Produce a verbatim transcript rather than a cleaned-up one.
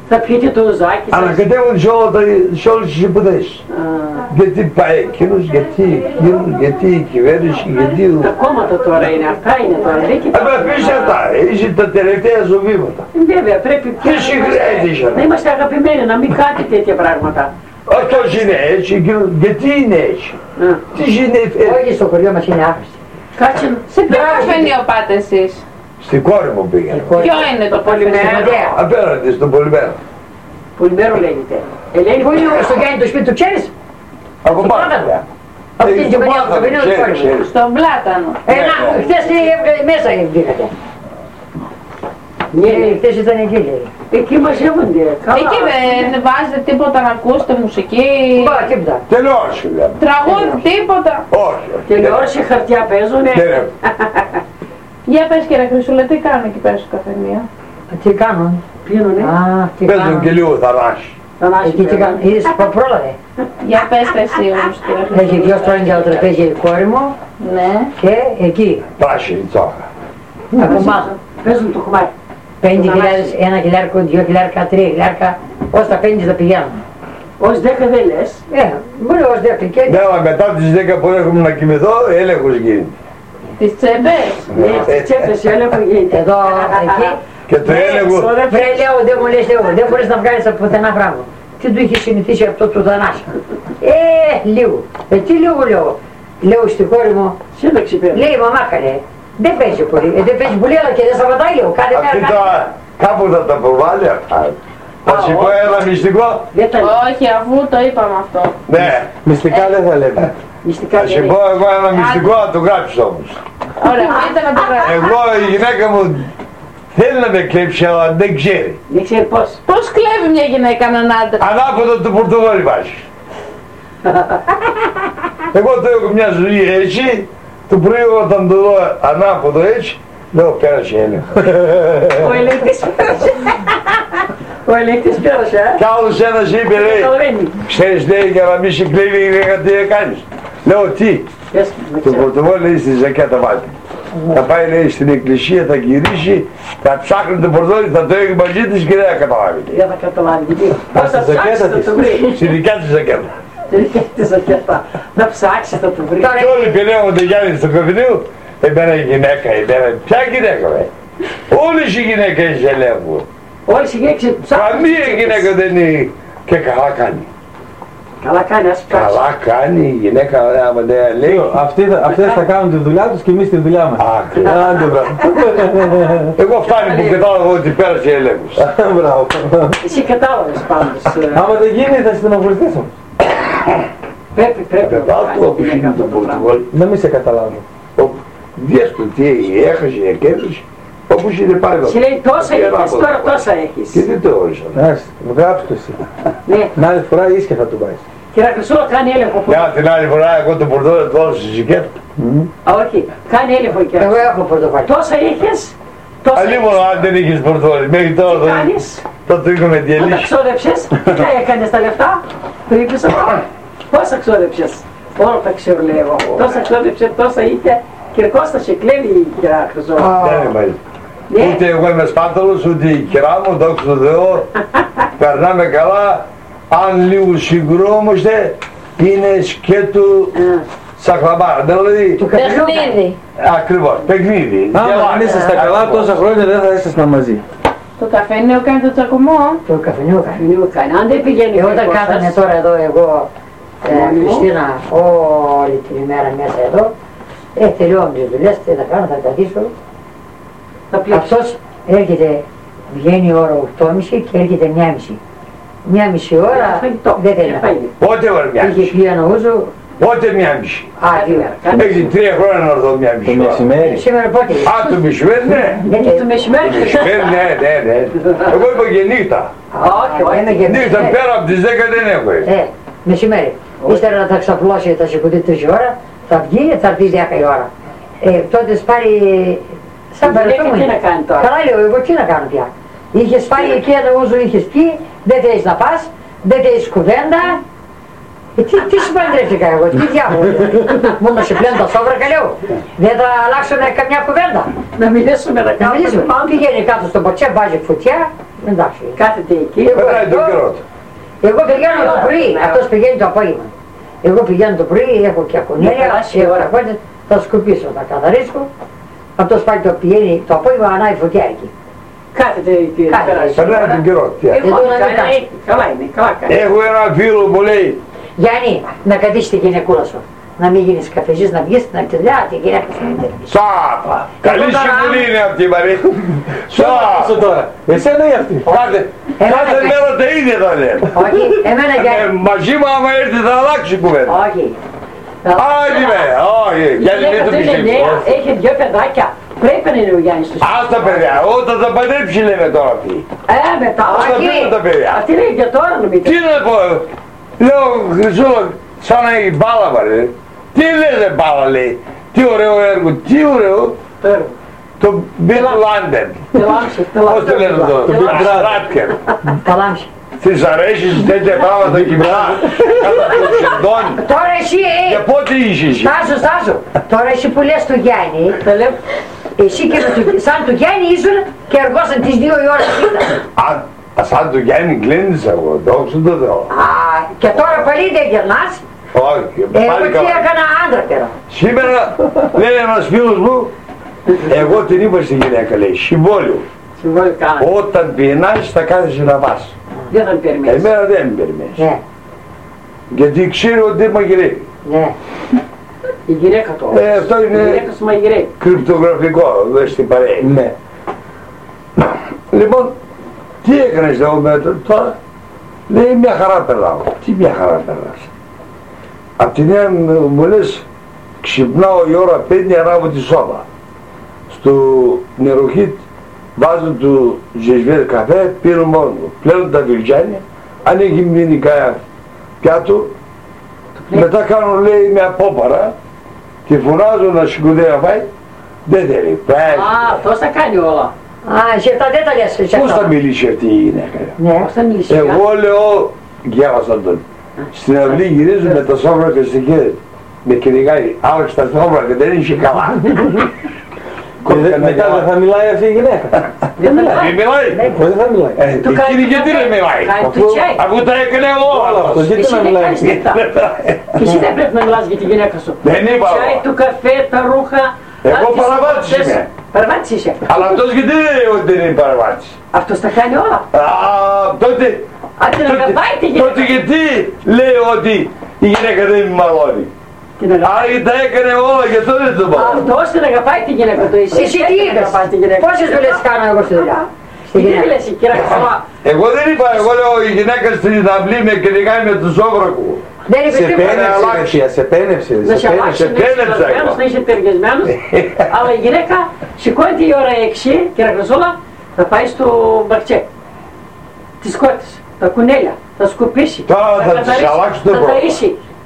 Θα πιείτε το ουζάκι σας. Ανακατεύουν σε, όλα τα, σε όλες τις υποδέσεις. Γιατί πάει εκείνος, γιατί εκείνος, γιατί η κυβέρνηση, γιατί... Τα κόμματα τώρα είναι, αυτά είναι τώρα. Αλλά πεις αυτά, είσαι τα τελευταία ζωβήματα. Βέβαια, πρέπει Τι συγχρειάζεσαι. να είμαστε αγαπημένοι, να μην κάνετε τέτοια πράγματα. Αυτός είναι έτσι, εκείνος, γιατί είναι έτσι. Τι συνέφερε. Όχι, στο χωριό μας είναι άχρηστη. Κάτσε. Σε ποιο καφενείο πάτε εσείς? Στην κόρη μου πήγαινε. Ποιο είναι το πολυμέρο? Απέναντι στον Πολυμέρο. Πολυμέρο λέγεται. Ελένη, Πού είναι στο Γιάννη το σπίτι του, ξέρεις? Από πάνω. Αυτή είναι και παιδιά από το πενήντα του κόρη μου. Στον Πλάτανο. Ε, να, χθες μέσα βγήκατε. Ναι, χθες ήταν εκεί, λέει. εκεί μαζεύονται. Εκεί δεν βάζετε τίποτα να ακούσετε μουσική? Μπα, τίποτα. Τελειώσει λέμε. Τραγούδι, τίποτα? Όχι. Τελειώσει χαρτιά παίζουνε. Για πες κύριε Χρυσούλα, τι κάνουν εκεί πέρα στο καφενείο? Τι κάνουν? Πίνουνε. Α, τι Παίζουν κάνουν? και λίγο θανάσι. Εκεί τι κάνουν? Είδες που πρόλαβε. Για πέστε εσύ όμως κύριε Έχει Χρυσούλα. δυο στρώνια το τραπέζι η κόρη μου Ναι. και εκεί. Πράσινη τσόχα. Από μάθω. Παίζουν το χωμάρι. Πέντε χιλιάδες, ένα χιλιάρικο, δυο χιλιάρικα, τρία χιλιάρικα, ως τα πέντε θα πηγαίνουν. Ως δέκα δεν λες. Ε, μπορεί ως δέκα και... Ναι, αλλά μετά τις δέκα που έχουμε να κοιμηθώ, έλεγχος γίνεται. Τις τσέπες? Ναι, στις τσέπες έλεγχο γίνεται. Εδώ, εκεί. Και το έλεγχο... Βρε λέω, δεν μου λες λέω, δεν μπορείς να βγάλεις από πουθενά πράγμα. Τι του είχε συνηθίσει αυτό το Θανάση. Ε, λίγο. Ε, τι λίγο λέω. Λέω στη κόρη μου, Σύνταξη πέρα. λέει η μαμά καλέ, δεν παίζει πολύ. Ε, δεν παίζει πολύ, αλλά και δεν σταματάει λίγο. Κάθε Αυτή μέρα. τώρα κάπου θα τα προβάλλει αυτά. Θα σου πω ένα μυστικό. Δεν τα λέω. Όχι, αφού το είπαμε αυτό. Ναι. Μυστικά δεν θα λέμε. Μυστικά Θα σου δεν πω είναι. εγώ ένα μυστικό, να το γράψεις όμως. Ωραία, πείτε να το γράψετε. Εγώ η γυναίκα μου θέλει να με κλέψει, αλλά δεν ξέρει. Δεν ξέρει πώς. Πώς κλέβει μια γυναίκα έναν άντρα? Ανάποδο του Πορτογάλη βάζει. Εγώ το έχω μια ζωή έτσι, το πρωί όταν το δω ανάποδο έτσι, λέω πέρασε έλεγχο. Ο ελέγκτης πέρασε. Ο ελέγκτης πέρασε, ε. Κι άλλος ένας είπε, λέει, Καταλαβαίνει. ξέρεις λέει για να μην σε κλέβει η γυναίκα τι έκανες. Λέω τι, Πες, με το ξέρω. πορτογάλι λέει στη ζακέτα βάλει. Θα πάει λέει στην εκκλησία, θα γυρίσει, θα ψάχνει το πορτογάλι, θα το έχει μαζί της και δεν θα καταλάβει. Δεν θα καταλάβει. Γιατί πώς θα στη ζακέτα ψάξει θα της. το βρει. Στη δικιά της ζακέτα. Δεν έχει ζακέτα. Να ψάξει θα το βρει. Και όλοι πεινεύονται Γιάννη στο καφενείο, εμένα η γυναίκα, εμένα, ποια γυναίκα ρε. Όλες οι γυναίκες ελέγχουν. Όλες οι γυναίκες ψάχνουν. Καμία γυναίκα δεν είναι και καλά κάνει. Καλά κάνει, ας ψάξει. Καλά κάνει η γυναίκα, άμα δεν λέει. Αυτοί, θα- αυτές θα κάνουν τη δουλειά τους και εμείς τη δουλειά μας. Άκρη. Άντε μπράβο. Εγώ φτάνει που κατάλαβα ότι πέρασε έλεγχος. Μπράβο. Εσύ κατάλαβες πάντως. ε, Άμα δεν γίνει θα στενοχωρηθείς όμως. Πρέπει, πρέπει. να Μετά κάνει το όπως γυναίκα είναι αυτό το το πράγμα. Πορτογάλι. Να μην σε καταλάβω. Δες το τι έχασε, κέρδισε. Όπως είναι πάει εδώ. Σου λέει τόσα έχεις, τώρα τόσα έχεις. Και δεν το όρισα. Εντάξει, γράψτε το εσύ. Ναι, Την άλλη φορά ίσια θα του πάεις. κύριε Χρυσούλα κάνει έλεγχο. Για την άλλη φορά εγώ το πορτογάλι το έδωσα στη ζακέτα. Α, όχι, κάνει έλεγχο κύριε Εγώ Χρυσούλα. έχω πορτοφάλι. Τόσα είχες, τόσα Αλλή έχεις. μόνο αν δεν είχες πορτογάλι. Μέχρι τώρα Τι το- κάνεις, το το είχαμε αν τα διαλύσει. ξόδεψες, τι τα έκανες τα λεφτά, το είπες αυτό. Πόσα ξόδεψες, όλα τα ξέρω λέει εγώ. Τόσα ξόδεψε, τόσα είχε, κύριε Κώστα σε κλέβει κύριε Χρυσούλα. Δεν είναι μαζί. Ναι, Ούτε εγώ είμαι σπάταλος, ούτε η κυρά μου, δόξα τω Θεώ, περνάμε καλά. Αν λίγο συγκρόμαστε, είναι σκέτο σακλαμπάρα. Δηλαδή, Παιχνίδι. ακριβώς, παιχνίδι. Άμα δεν Γελάτε. είσαστε καλά τόσα χρόνια δεν θα ήσασταν μαζί. Το καφενείο κάνει το τσακωμό. Το καφενείο κάνει. Καφενείο κάνει. Αν δεν πηγαίνει Και ο όταν Κώστας, κάθανε τώρα εδώ εγώ, ε, Μόνιμο. Χριστίνα, όλη την ημέρα μέσα εδώ, ε, τελειώνω τις δουλειές, τι θα κάνω, θα καθίσω. θα πει Αυτός έρχεται, βγαίνει η ώρα οκτώ και μισή και έρχεται μια και μισή. Μια μισή ώρα φαγητό. δεν θέλει να φάει. Φαγητό. Πότε ώρα μια Είχε μισή. πει ένα ούζο, Πότε μια μισή. α, δύο. Έχει τρία χρόνια να έρθω μια Το μισή ώρα. μεσημέρι. Σήμερα πότε. Α, το μεσημέρι, ναι. Δεν Και το μεσημέρι. Μεσημέρι, ναι, ναι, ναι. Εγώ είπα και νύχτα. Όχι, όχι. είναι και Νύχτα μεσημέρι. πέρα από τις δέκα δεν έχω. ε. Ε, μεσημέρι. Ύστερα να τα ξαπλώσει, θα σηκωθεί τρεις η ώρα, θα βγει, θα έρθει δέκα η ώρα. Ε, τότε σπάρει σαν Η γυναίκα παρελθόν. τι να κάνει τώρα. Καλά λέω, εγώ τι να κάνω πια. Είχες πάει εκεί ένα ούζο, είχες πει, δεν θέλεις να πας, δεν θέλεις κουβέντα. Ε, τι, τι σου παντρεύτηκα εγώ, τι διάβολο. Μόνο σε πλέον τα σόβρακα λέω. Δεν θα αλλάξουμε καμιά κουβέντα. Να μιλήσουμε να Να κάνουμε. μιλήσουμε. Πηγαίνει κάτω στο ποτσέ, βάζει φωτιά Εντάξει. Κάθεται εκεί. Περνάει τον καιρό του. Εγώ πηγαίνω το πρωί, αυτός πηγαίνει το απόγευμα. Εγώ πηγαίνω το πρωί, έχω και ακονέλια, έχω τα κόνια, θα σκουπίσω, θα καθαρίσω. Αυτός πάλι το πηγαίνει το απόγευμα, ανάει φωτιά εκεί. Κάθεται εκεί. Κάθεται. Περνάει τον καιρό του. Εγώ Εδώ να κάνει, κοιτάξει. καλά είναι, καλά κάνει. Έχω ένα φίλο που λέει, Γιάννη, να κρατήσεις τη γυναικούλα σου. Να μην γίνεις καφεζής, να βγεις στην ακτιδιά, τη γυναίκα σου να μην τερπείς. Σάπα! Καλή τώρα- συμβουλή είναι αυτή η Μαρία. Ποιο Σάπα! τώρα, εσένα ή αυτή. Κάθε, Εμένα κάθε και- μέρα τα ίδια θα λένε. Όχι, εμένα Ε, Γιάννη. Μαζί μου άμα έρθει θα αλλάξει η κουβέντα. Όχι. Άλλη μέρα, όχι, γιατί μην το είναι νέα, πιστεύω. έχει δυο παιδάκια. Πρέπει να είναι ο Γιάννης του. Ας τα παιδιά, όταν τα παντρέψει λέμε τώρα αυτή. Ε, μετά. Ας τα όχι. πούμε τα παιδιά. Αυτή είναι για τώρα νομίζω. Τι να πω, λέω Χρυσούλα, σαν να έχει μπάλα βαρε. Τι λέτε μπάλα λέει, τι ωραίο έργο, τι ωραίο. Τώρα. Το Big London. Τελάμψε, Πώς το λένε αυτό, το Big τελάμψε. Brother. Τα λάμψη. Της αρέσει τέτοια πράγματα κυπρά, κατά το ξεντώνει. Τώρα εσύ, Και ε, πότε είσαι εσύ. στάσου, στάσου. Τώρα εσύ που λες του Γιάννη, Τα λέω. εσύ και με του- σαν του Γιάννη ήσουν και εργόσαν τις δύο η ώρα σπίτι. Αν, σαν το Γιάννη κλείνεις εγώ, δόξα τω Θεώ. Α, και τώρα πάλι δεν γυρνάς. Όχι, Εγώ πάλι τι καλά. έκανα άντρα τώρα. Σήμερα λέει ένας φίλος μου, εγώ την είπα στη γυναίκα, λέει, συμβόλαιο. Συμβόλαιο κάνω. Όταν πεινάς θα κάθεσαι να πας. Δεν θα περιμένεις. Εμένα δεν με περιμένεις. Ναι, Γιατί ξέρω ότι μαγειρεύει. ναι. Η γυναίκα του. Ε, αυτό Η είναι γυναίκα σου μαγειρεύει. κρυπτογραφικό, εδώ στην παρέα. Ναι. Λοιπόν, τι έκανες εδώ μέτρο τώρα. Λέει μια χαρά περνάω. Τι μια χαρά περνάς. Απ' τη νέα μου μου λες ξυπνάω η ώρα πέντε ανάβω τη σώμα. Στο νεροχύτ βάζω του ζεσβέρ καφέ, πίνω μόνο μου. Πλένω τα βιλτζάνια, αν έχει μείνει κάνα πιάτο, μετά κάνω λέει μια πόπαρα και φωνάζω να σηκωθεί να φάει. Δεν θέλει. Πάει. Α, αυτός τα κάνει όλα. Α, εσύ αυτά δεν τα λες. εσύ Πώς αυτά. θα μιλήσει αυτή η γυναίκα. Ναι. Πώς θα μιλήσει. Εγώ λέω, γέλασα τον. Στην αυλή γυρίζω με τα σόβρακα στην χέρι. Με κυνηγάει, άλλαξε τα σόβρακα, δεν είχε καλά. Και δε- Μετά δεν θα μιλάει αυτή η γυναίκα. Δεν θα Μη μιλάει. μιλάει. Όχι, δεν θα μιλάει. Ε, Του κάνει Εκείνη το γιατί καφέ. δεν μιλάει. Κάνει το Αφού- τσάι. Αφού τα έκανε Όλα όλα αυτό, αυτός. γιατί Εσύ να δεν μιλάει. κάνεις αυτά. Και εσύ δεν πρέπει να μιλάς για τη γυναίκα σου. Δεν είπα Το τσάι, εγώ. το καφέ, τα ρούχα. Εγώ α, τις παραβάτης πόρτες. είμαι. Παραβάτης είσαι. Αλλά αυτός γιατί δεν λέει ότι δεν είναι παραβάτης. Αυτός τα κάνει όλα. Α, τότε, Αν την τότε, αγαπάει τη τότε γυναίκα. γιατί λέει ότι η γυναίκα δεν με μαλώνει. Την αγαπάει. Άρα τα έκανε όλα και αυτό δεν το πάω. Αυτός την αγαπάει τη γυναίκα του. Εσύ Εσύ δεν τι την είπες. αγαπάς τη γυναίκα. Πόσες δουλειές κάνω εγώ στη δουλειά. Στη Τι γυναίκα. λες η κυρία Χρυσούλα. Εγώ δεν είπα, εγώ λέω η γυναίκα στην αυλή με κυνηγάει με του σόβρακου. Δεν είπε Σε τίποτα. πένεψε, Μεσία, σε πένεψε. Να σε σε αλλάξει, πένεψε. να είσαι πένεψα πλασμένος, εγώ. να είσαι ταιριασμένος. Αλλά η γυναίκα σηκώνεται η ώρα έξι, κυρία Χρυσούλα, θα πάει στο μπαρτσέ. Τις κότες, τα κουνέλια, θα σκουπίσει. Τώρα θα τις καθαρίσει, αλλάξει το θα πρόγραμμα. ταΐσει.